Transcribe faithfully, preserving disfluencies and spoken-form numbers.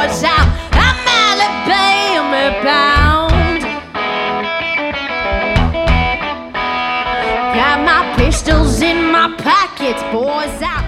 boys out. I'm Alabama bound. Got my pistols in my pockets, boys out.